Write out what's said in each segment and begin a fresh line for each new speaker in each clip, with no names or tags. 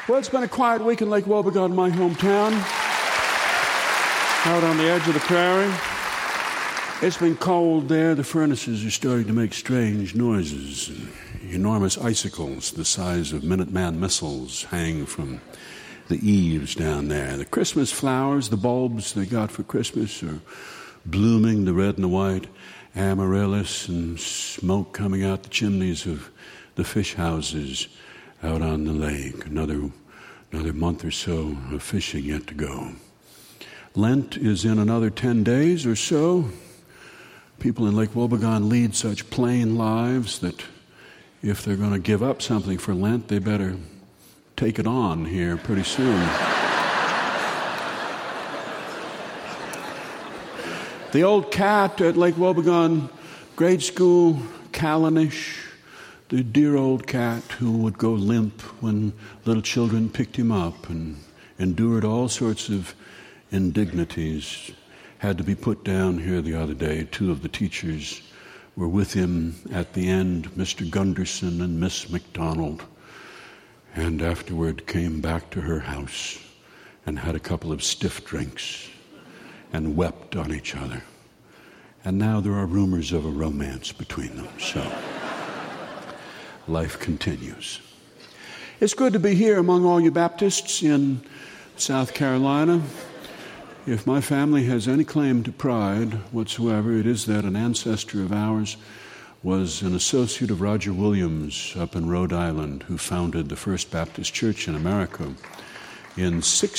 Well, it's been a quiet week in Lake Wobegon, my hometown, out on the edge of the prairie. It's been cold there. The furnaces are starting to make strange noises. Enormous icicles the size of Minuteman missiles hang from the eaves down there. The Christmas flowers, the bulbs they got for Christmas are blooming, the red and the white amaryllis, and smoke coming out the chimneys of the fish houses out on the lake. Another month or so of fishing yet to go. Lent is in another 10 days or so. People in Lake Wobegon lead such plain lives that if they're going to give up something for Lent, they better take it on here pretty soon. The old cat at Lake Wobegon grade school, Callanish, the dear old cat who would go limp when little children picked him up and endured all sorts of indignities, had to be put down here the other day. Two of the teachers were with him at the end, Mr. Gunderson and Miss McDonald, and afterward came back to her house and had a couple of stiff drinks and wept on each other. And now there are rumors of a romance between them, so life continues. It's good to be here among all you Baptists in South Carolina. If my family has any claim to pride whatsoever, it is that an ancestor of ours was an associate of Roger Williams up in Rhode Island, who founded the First Baptist Church in America. In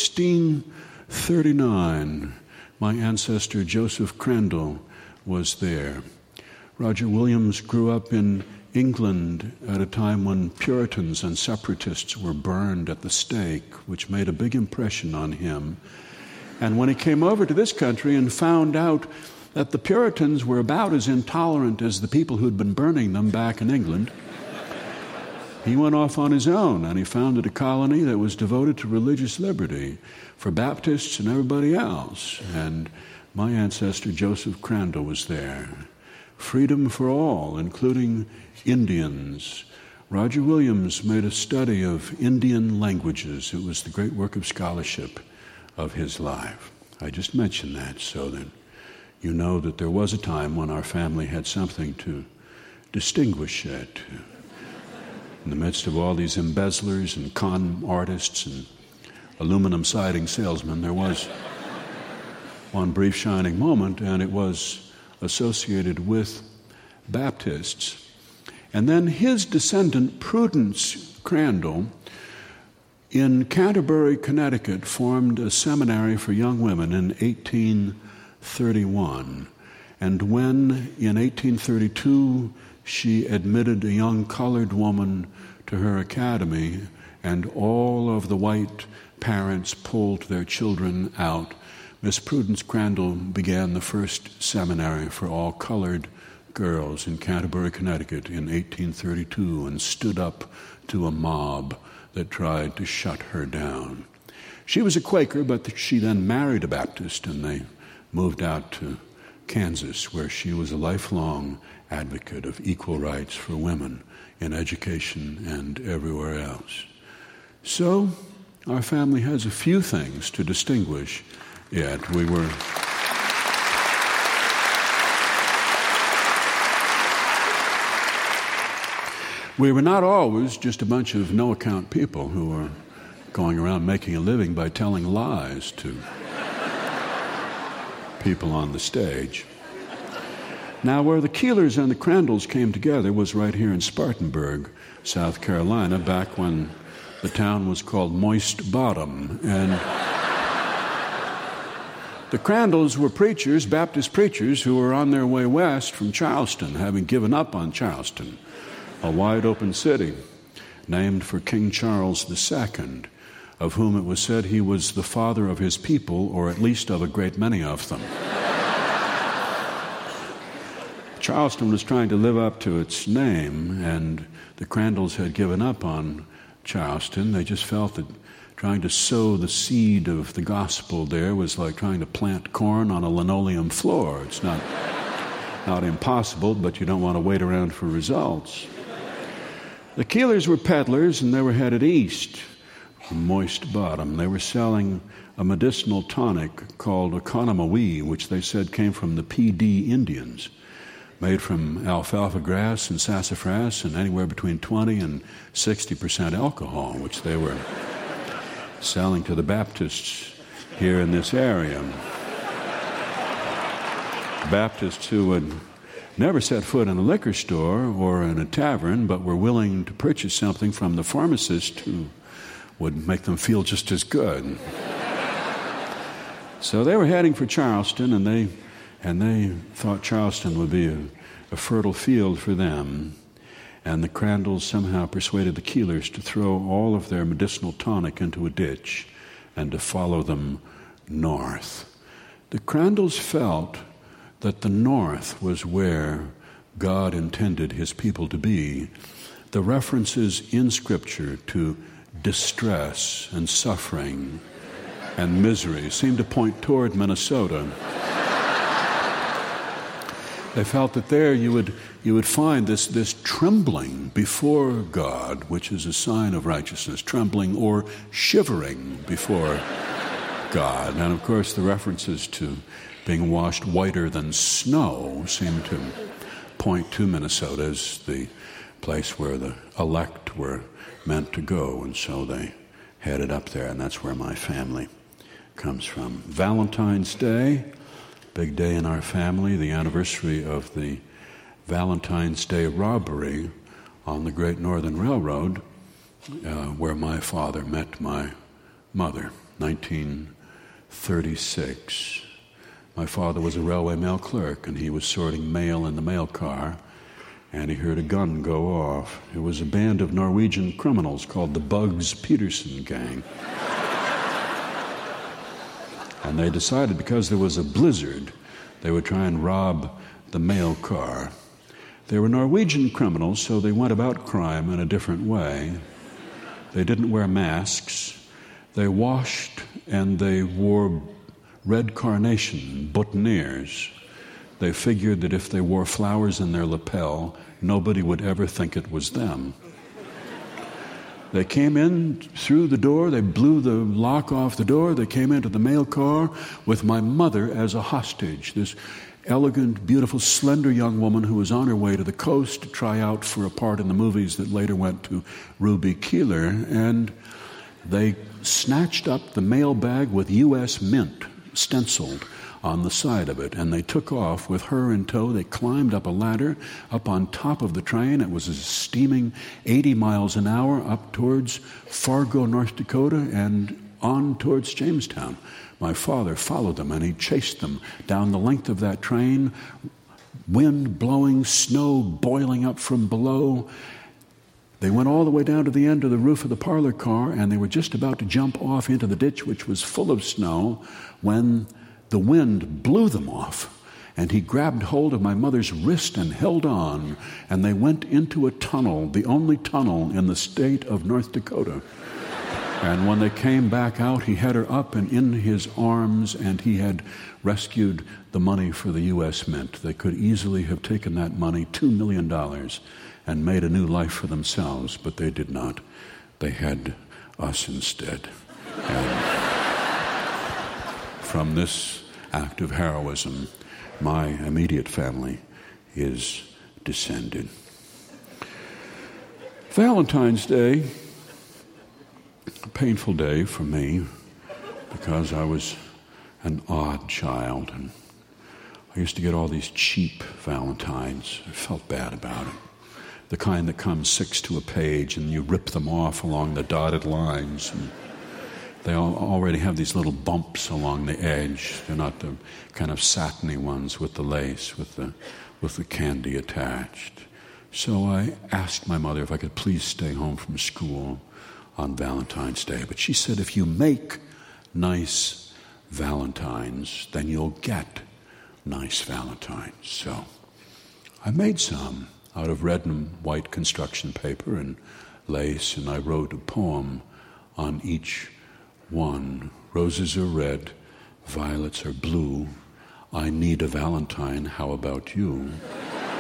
1639, my ancestor Joseph Crandall was there. Roger Williams grew up in England at a time when Puritans and separatists were burned at the stake, which made a big impression on him. And when he came over to this country and found out that the Puritans were about as intolerant as the people who'd been burning them back in England, he went off on his own and he founded a colony that was devoted to religious liberty for Baptists and everybody else. And my ancestor Joseph Crandall was there. Freedom for all, including Indians. Roger Williams made a study of Indian languages. It was the great work of scholarship of his life. I just mentioned that so that you know that there was a time when our family had something to distinguish it. In the midst of all these embezzlers and con artists and aluminum siding salesmen, there was one brief shining moment, and it was associated with Baptists. And then his descendant, Prudence Crandall, in Canterbury, Connecticut, formed a seminary for young women in 1831. And when, in 1832, she admitted a young colored woman to her academy, and all of the white parents pulled their children out, Miss Prudence Crandall began the first seminary for all colored girls in Canterbury, Connecticut in 1832 and stood up to a mob that tried to shut her down. She was a Quaker, but she then married a Baptist and they moved out to Kansas, where she was a lifelong advocate of equal rights for women in education and everywhere else. So our family has a few things to distinguish it. We were not always just a bunch of no-account people who were going around making a living by telling lies to people on the stage. Now, where the Keelers and the Crandalls came together was right here in Spartanburg, South Carolina, back when the town was called Moist Bottom. And the Crandalls were preachers, Baptist preachers, who were on their way west from Charleston, having given up on Charleston, a wide-open city named for King Charles II, of whom it was said he was the father of his people, or at least of a great many of them. Charleston was trying to live up to its name, and the Crandalls had given up on Charleston. They just felt that trying to sow the seed of the gospel there was like trying to plant corn on a linoleum floor. It's not impossible, but you don't want to wait around for results. The Keelers were peddlers, and they were headed east. moist bottom. They were selling a medicinal tonic called Economawi, which they said came from the PD Indians, made from alfalfa grass and sassafras and anywhere between 20 and 60% alcohol, which they were selling to the Baptists here in this area. Baptists who would never set foot in a liquor store or in a tavern, but were willing to purchase something from the pharmacist who would make them feel just as good. So they were heading for Charleston, and they thought Charleston would be a fertile field for them. And the Crandalls somehow persuaded the Keelers to throw all of their medicinal tonic into a ditch and to follow them north. The Crandalls felt that the north was where God intended his people to be. The references in Scripture to distress and suffering and misery seemed to point toward Minnesota. They felt that there you would find this trembling before God, which is a sign of righteousness, trembling or shivering before God. And of course the references to being washed whiter than snow seem to point to Minnesota as the place where the elect were meant to go, and so they headed up there, and that's where my family comes from. Valentine's Day, big day in our family, the anniversary of the Valentine's Day robbery on the Great Northern Railroad, where my father met my mother, 1936. My father was a railway mail clerk, and he was sorting mail in the mail car, and he heard a gun go off. It was a band of Norwegian criminals called the Bugs Peterson Gang. And they decided because there was a blizzard, they would try and rob the mail car. They were Norwegian criminals, so they went about crime in a different way. They didn't wear masks. They washed and they wore red carnation boutonnieres. They figured that if they wore flowers in their lapel, nobody would ever think it was them. They came in through the door, they blew the lock off the door, they came into the mail car with my mother as a hostage, this elegant, beautiful, slender young woman who was on her way to the coast to try out for a part in the movies that later went to Ruby Keeler, and they snatched up the mail bag with U.S. Mint stenciled on the side of it, and they took off with her in tow. They climbed up a ladder up on top of the train. It was a steaming 80 miles an hour up towards Fargo, North Dakota, and on towards Jamestown. My father followed them, and he chased them down the length of that train, wind blowing, snow boiling up from below. They went all the way down to the end of the roof of the parlor car, and they were just about to jump off into the ditch, which was full of snow, when the wind blew them off, and he grabbed hold of my mother's wrist and held on, and they went into a tunnel, the only tunnel in the state of North Dakota. And when they came back out, he had her up and in his arms, and he had rescued the money for the U.S. Mint. They could easily have taken that money, $2 million, and made a new life for themselves, but they did not. They had us instead. And from this act of heroism, my immediate family is descended. Valentine's Day, a painful day for me because I was an odd child, and I used to get all these cheap Valentines. I felt bad about it. The kind that comes 6 to a page, and you rip them off along the dotted lines, and they already have these little bumps along the edge. They're not the kind of satiny ones with the lace, with the candy attached. So I asked my mother if I could please stay home from school on Valentine's Day. But she said, if you make nice Valentines, then you'll get nice Valentines. So I made some out of red and white construction paper and lace, and I wrote a poem on each one. Roses are red, violets are blue. I need a Valentine, how about you?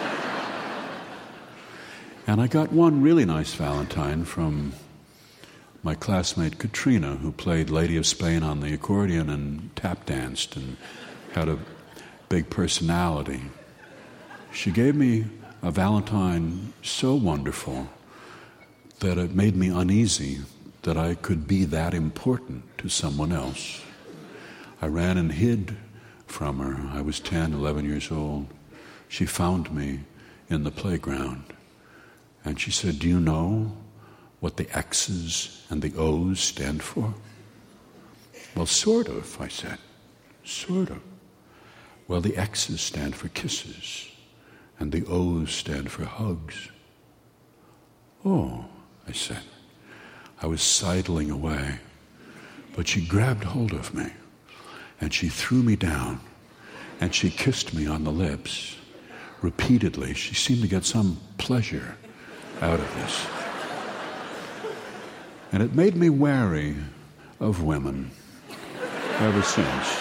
And I got one really nice Valentine from my classmate Katrina, who played Lady of Spain on the accordion and tap danced and had a big personality. She gave me a Valentine so wonderful that it made me uneasy that I could be that important to someone else. I ran and hid from her. I was 10, 11 years old. She found me in the playground. And she said, "Do you know what the X's and the O's stand for?" "Well, sort of," I said. "Sort of." "Well, the X's stand for kisses, and the O's stand for hugs." "Oh," I said. I was sidling away, but she grabbed hold of me, and she threw me down, and she kissed me on the lips repeatedly. She seemed to get some pleasure out of this. And it made me wary of women ever since.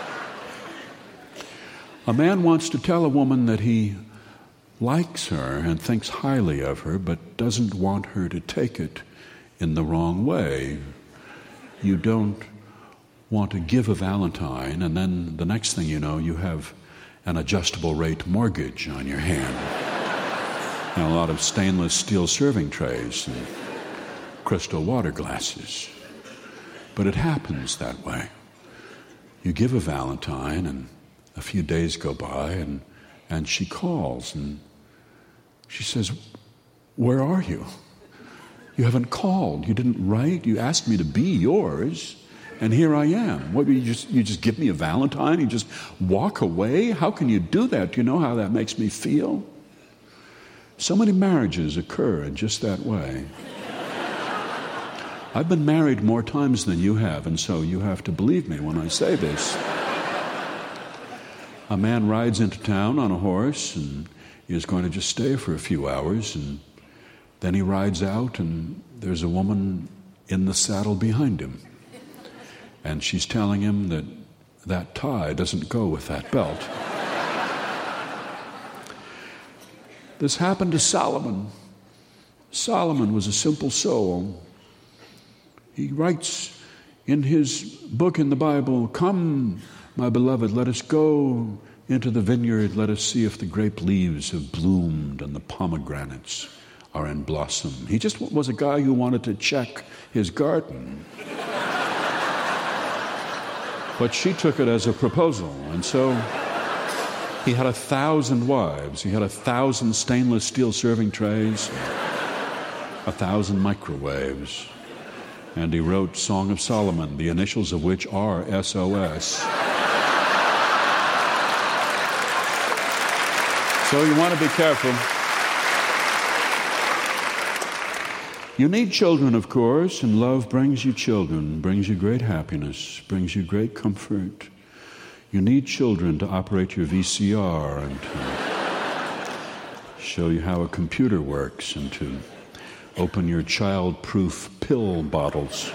A man wants to tell a woman that he likes her and thinks highly of her, but doesn't want her to take it in the wrong way. You don't want to give a Valentine, and then the next thing you know, you have an adjustable rate mortgage on your hand. And a lot of stainless steel serving trays and crystal water glasses. But it happens that way. You give a Valentine, and a few days go by, and she calls, and she says, "Where are you? You haven't called. You didn't write. You asked me to be yours, and here I am." What, you just give me a Valentine? You just walk away? How can you do that? Do you know how that makes me feel? So many marriages occur in just that way. I've been married more times than you have, and so you have to believe me when I say this. A man rides into town on a horse, and he is going to just stay for a few hours, and then he rides out, and there's a woman in the saddle behind him. And she's telling him that that tie doesn't go with that belt. This happened to Solomon. Solomon was a simple soul. He writes in his book in the Bible, "Come, my beloved, let us go into the vineyard. Let us see if the grape leaves have bloomed and the pomegranates are in blossom." He just was a guy who wanted to check his garden. But she took it as a proposal, and so he had 1,000 wives. He had 1,000 stainless steel serving trays, 1,000 microwaves. And he wrote Song of Solomon, the initials of which are SOS. So you want to be careful. You need children, of course, and love brings you children, brings you great happiness, brings you great comfort. You need children to operate your VCR and to show you how a computer works and to open your child-proof pill bottles.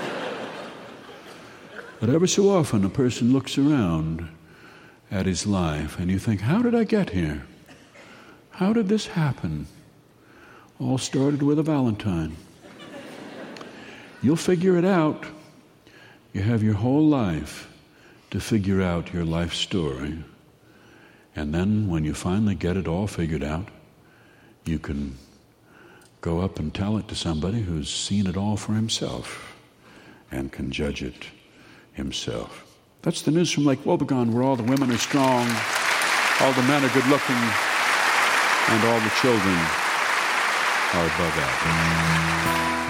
But ever so often a person looks around at his life and you think, how did I get here? How did this happen? All started with a Valentine. You'll figure it out. You have your whole life to figure out your life story. And then when you finally get it all figured out, you can go up and tell it to somebody who's seen it all for himself and can judge it himself. That's the news from Lake Wobegon, where all the women are strong, all the men are good looking, and all the children are above average.